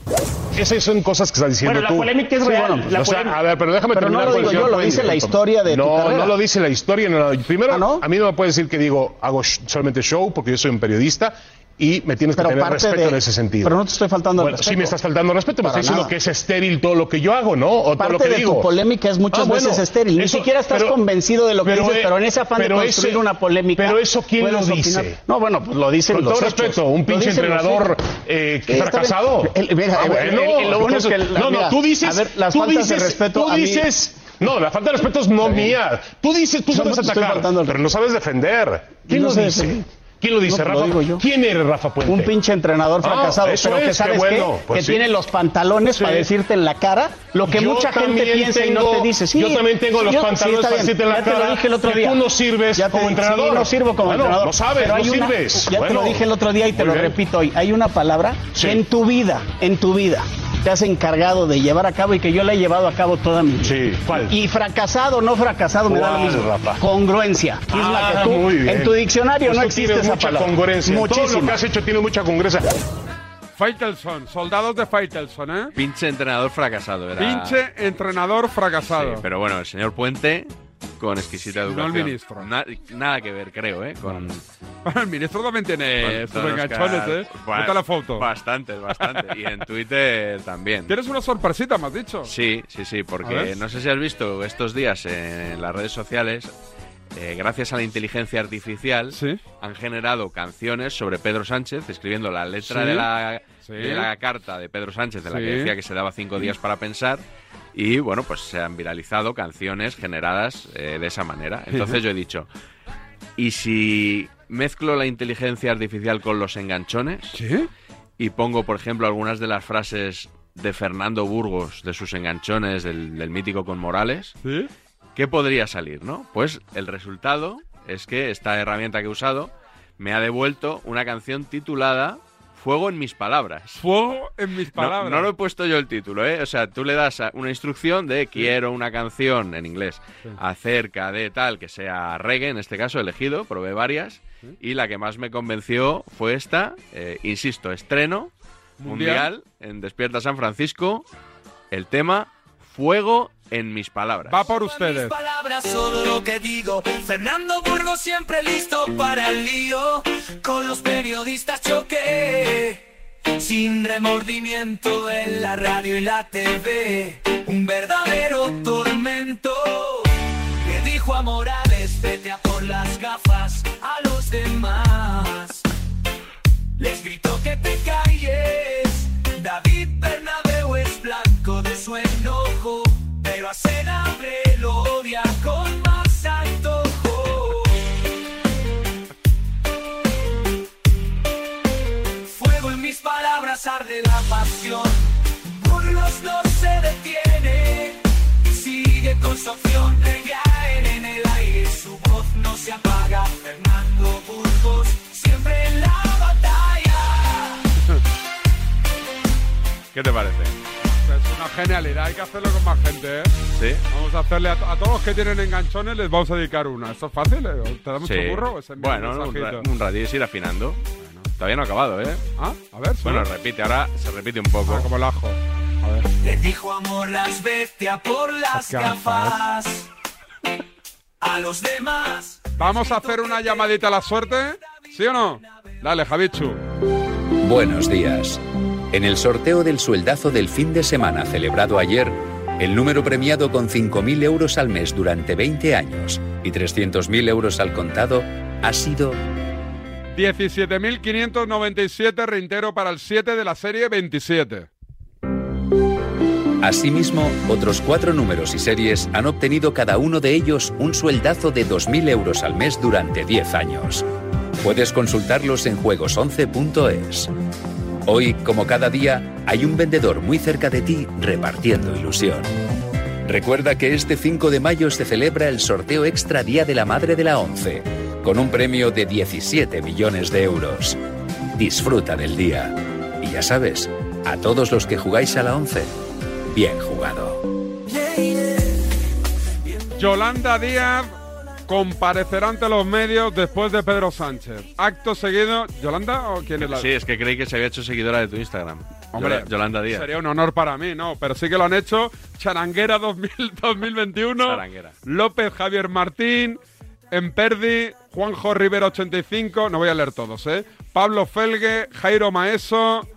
Esas son cosas que estás diciendo bueno, tú. la polémica es real. Sí, bueno, la o sea, a ver, pero déjame pero terminar. No lo digo yo, lo dice la historia de no, tu carrera. No, no lo dice la historia. No, no. Primero, ¿Ah, no? a mí no me puedes decir que digo hago sh- solamente show porque yo soy un periodista. Y me tienes que pero tener respeto de, en ese sentido. Pero no te estoy faltando bueno, respeto. Sí me estás faltando respeto, me estás diciendo nada. que es estéril todo lo que yo hago, ¿no? O parte todo lo que de digo. Tu polémica es muchas ah, bueno, veces estéril. Ni eso, siquiera estás pero, convencido de lo que dices, eh, pero en ese afán de construir ese, una polémica... Pero eso, ¿quién lo dice? Opinar? No, bueno, pues lo dicen Con los todo hechos. respeto, un pinche entrenador eh, que fracasado. El, mira, ah, bueno, el, el, lo bueno es que... No, no, tú dices... A ver, las tú faltas dices, de respeto tú a mí... dices... No, la falta de respeto es no mía. Tú dices, tú sabes atacar, pero no sabes defender. ¿Quién lo dice? ¿Quién lo dice, no, Rafa? Lo digo ¿Quién eres, Rafa Puente? Un pinche entrenador fracasado, ah, pero que es, sabes bueno, qué? Pues que sí. tiene los pantalones sí. para decirte en la cara lo que yo mucha gente piensa tengo, y no te dice. Sí, yo también tengo los yo, pantalones sí, para decirte en la ya cara te lo dije el otro día. que tú no sirves ya te, como entrenador. Sí, no sirvo como bueno, entrenador. Lo sabes, pero no hay una, sirves. Ya bueno, te lo dije el otro día y te lo bien. repito hoy. Hay una palabra sí. que en tu vida, en tu vida, te has encargado de llevar a cabo y que yo la he llevado a cabo toda mi vida. Sí, ¿cuál? Y fracasado o no fracasado me da lo mismo. Rafa? Congruencia. Ah, es la que tú, muy bien. En tu diccionario Esto no existe tiene esa mucha palabra. Congruencia. Muchísima. Todo lo que has hecho tiene mucha congruencia. Faitelson, soldados de Faitelson, ¿eh? Pinche entrenador fracasado, era. Pinche entrenador fracasado. Sí, pero bueno, el señor Puente, con exquisita educación. No el ministro. Na, nada que ver, creo, ¿eh? Con... Bueno, el ministro también tiene sus enganchones, ¿eh? Ponte la foto. Bastante, bastante. Y en Twitter también. ¿Tienes una sorpresita, me has dicho? Sí, sí, sí, porque no sé si has visto estos días en las redes sociales... Eh, gracias a la inteligencia artificial ¿Sí? han generado canciones sobre Pedro Sánchez, escribiendo la letra ¿Sí? de, la, ¿Sí? de la carta de Pedro Sánchez, en la ¿Sí? que decía que se daba cinco días para pensar, y bueno, pues se han viralizado canciones generadas eh, de esa manera. Entonces yo he dicho, ¿y si mezclo la inteligencia artificial con los enganchones? ¿Sí? Y pongo, por ejemplo, algunas de las frases de Fernando Burgos, de sus enganchones, del, del mítico con Morales... ¿Sí? ¿Qué podría salir, no? Pues el resultado es que esta herramienta que he usado me ha devuelto una canción titulada Fuego en mis palabras. Fuego en mis palabras. No, no lo he puesto yo el título, ¿eh? O sea, tú le das una instrucción de quiero una canción en inglés sí. acerca de tal, que sea reggae, en este caso, elegido, probé varias, sí. y la que más me convenció fue esta, eh, insisto, estreno mundial. mundial en Despierta San Francisco, el tema Fuego en mis palabras. Va por ustedes. Mis palabras, todo lo que digo. Fernando Burgos siempre listo para el lío. Con los periodistas choqué, sin remordimiento en la radio y la T V. Un verdadero tormento. Le dijo a Morales, vete a por las gafas a los demás. Les gritó que te calles. David Bernabéu es blanco de su enojo, pero a Senabre lo odia con más antojo. Fuego en mis palabras, arde la pasión. Burgos no se detiene, sigue con su opción. Recaen en el aire, su voz no se apaga. Fernando Burgos, siempre en la batalla. ¿Qué te parece? Es una genialidad, hay que hacerlo con más gente, ¿eh? Sí. Vamos a hacerle a, a todos los que tienen enganchones, les vamos a dedicar una. ¿Esto es fácil? ¿Eh? ¿Te da mucho sí. burro? Bueno, un, ra un ratillo ir afinando. Bueno. Todavía no ha acabado, ¿eh? Ah, a ver. Bueno, ¿sí? repite, ahora se repite un poco. Ah, como el ajo. A ver. Le dijo a Morlas, vete a por las gafas. A los demás. Vamos a hacer una llamadita a la suerte, ¿sí o no? Dale, Javichu. Buenos días. En el sorteo del sueldazo del fin de semana celebrado ayer, el número premiado con cinco mil euros al mes durante veinte años y trescientos mil euros al contado ha sido... diecisiete mil quinientos noventa y siete, reintero para el siete de la serie veintisiete. Asimismo, otros cuatro números y series han obtenido cada uno de ellos un sueldazo de dos mil euros al mes durante diez años. Puedes consultarlos en juegos once punto es. Hoy, como cada día, hay un vendedor muy cerca de ti repartiendo ilusión. Recuerda que este cinco de mayo se celebra el sorteo extra Día de la Madre de la ONCE, con un premio de diecisiete millones de euros. Disfruta del día. Y ya sabes, a todos los que jugáis a la ONCE, bien jugado. Yolanda Díaz comparecerá ante los medios después de Pedro Sánchez. Acto seguido... ¿Yolanda o quién es la...? Sí, es que creí que se había hecho seguidora de tu Instagram. Hombre, Yolanda Díaz. Sería un honor para mí, ¿no? Pero sí que lo han hecho. Charanguera dos mil veintiuno. Charanguera. López Javier Martín. Emperdi. Juanjo Rivera ochenta y cinco. No voy a leer todos, ¿eh? Pablo Felgue. Jairo Maeso.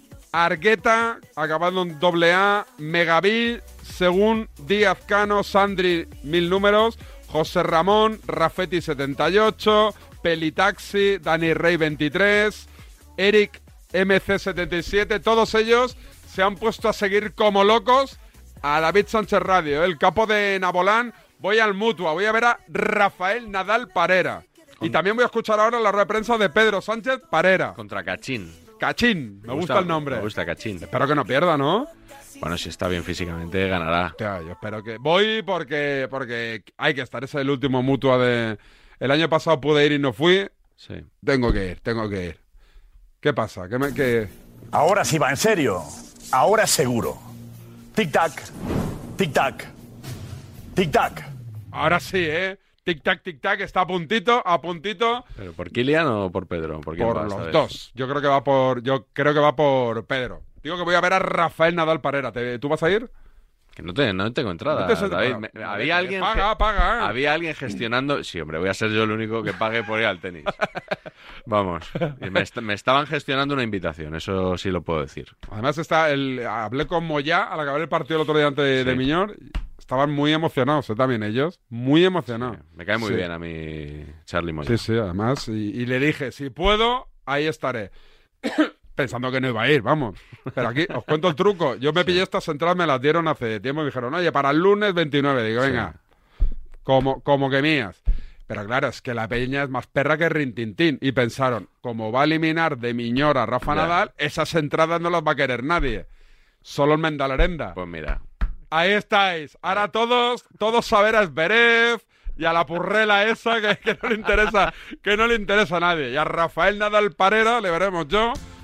Argueta. Acabando en doble A. Megaví. Según Díaz Cano. Sandri. Mil números. José Ramón, Rafeti setenta y ocho, Pelitaxi, Dani Rey veintitrés, Eric M C setenta y siete, todos ellos se han puesto a seguir como locos a David Sánchez Radio, el capo de Nabolán. Voy al Mutua, voy a ver a Rafael Nadal Parera. Y también voy a escuchar ahora la rueda de prensa de Pedro Sánchez Parera. Contra Cachín. Cachín, me, me gusta, gusta el nombre. Me gusta Cachín. Espero que no pierda, ¿no? Bueno, si está bien físicamente, ganará. Hostia, yo espero que... Voy porque porque hay que estar. Ese es el último Mutua de... El año pasado pude ir y no fui. Sí. Tengo que ir, tengo que ir. ¿Qué pasa? ¿Qué me, qué... Ahora sí va, en serio. Ahora seguro. Tic-tac, tic-tac, tic-tac. Ahora sí, ¿eh? Tic-tac, tic-tac, está a puntito, a puntito. ¿Pero por Kilian o por Pedro? ¿Por, por los dos. Yo creo que va por... Yo creo que va por Pedro. Digo que voy a ver a Rafael Nadal Parera. ¿Tú vas a ir? Que no, te, no tengo entrada, no te David. Me, me, había alguien paga, paga. ¿eh? Había alguien gestionando... Sí, hombre, voy a ser yo el único que pague por ir al tenis. Vamos. Me, est me estaban gestionando una invitación, eso sí lo puedo decir. Además, está el, hablé con Moyá al acabar el partido el otro día antes de, sí. de Miñor. Estaban muy emocionados, ¿eh? También ellos. Muy emocionados. Sí, me cae muy sí. bien a mí Charlie Moyá. Sí, sí, además. Y, y le dije, si puedo, ahí estaré. Pensando que no iba a ir, vamos. Pero aquí os cuento el truco. Yo me sí. pillé estas entradas, me las dieron hace tiempo y me dijeron, oye, para el lunes veintinueve. Digo, venga, sí. como, como que mías. Pero claro, es que la peña es más perra que Rintintín. Y pensaron, como va a eliminar de Miñor a Rafa ya. Nadal, esas entradas no las va a querer nadie. Solo el Mendalerenda. Pues mira. Ahí estáis. Ahora todos, todos saber a Zverev y a la purrela esa que, que no le interesa, que no le interesa a nadie. Y a Rafael Nadal Parera le veremos yo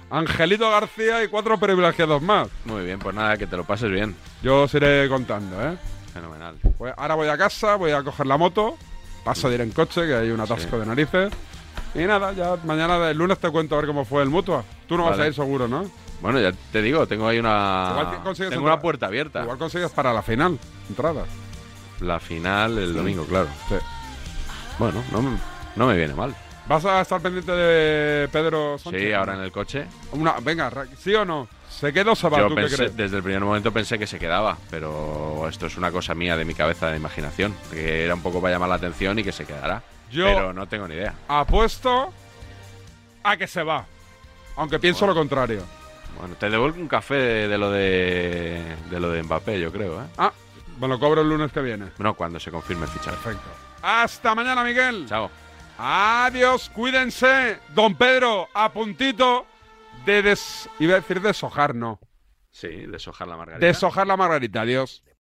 Angelito García y cuatro privilegiados más. Muy bien, pues nada, que te lo pases bien. Yo os iré contando, ¿eh? Fenomenal. Pues ahora voy a casa, voy a coger la moto, paso de ir en coche, que hay un atasco sí. de narices. Y nada, ya mañana, el lunes te cuento a ver cómo fue el Mutua. Tú no vale. vas a ir seguro, ¿no? Bueno, ya te digo, tengo ahí una... Tengo una puerta abierta. Igual consigues para la final, entradas. La final el sí. domingo, claro. Sí. Bueno, no, no me viene mal. ¿Vas a estar pendiente de Pedro Sánchez? Sí, ahora en el coche. Una, venga, ¿sí o no? ¿Se queda o se va? Yo ¿Tú pensé, qué crees? Desde el primer momento pensé que se quedaba, pero esto es una cosa mía de mi cabeza, de imaginación. Que era un poco para llamar la atención y que se quedará. Yo pero no tengo ni idea. Apuesto a que se va, aunque pienso bueno. lo contrario. Bueno, te devuelvo un café de, de lo de de lo de Mbappé, yo creo, ¿eh? Ah, me lo cobro el lunes que viene. No, cuando se confirme el fichaje. Perfecto. Hasta mañana, Miguel. Chao. Adiós, cuídense. Don Pedro, a puntito de des... Iba a decir deshojar, no. Sí, deshojar la margarita. Deshojar la margarita, adiós.